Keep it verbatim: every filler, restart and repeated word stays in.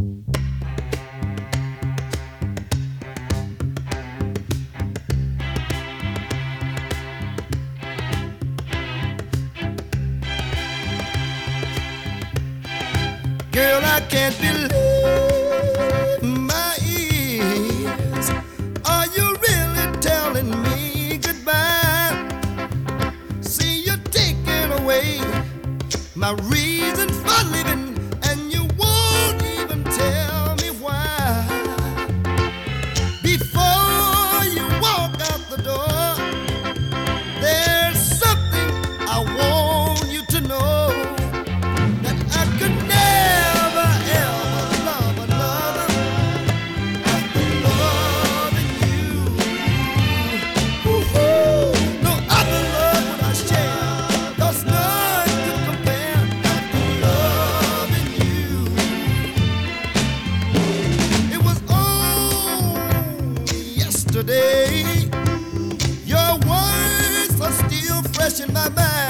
Girl, I can't believe my ears. Are you really telling me goodbye? See, you're taking away my reason for living, and you won't even tell me why. Before you walk out the door, there's something I want you to know, that I could never ever love another after loving you. Ooh-hoo. No other love would I share, 'cause none could compare after loving you. It was only yesterday. Your words are still fresh in my mind.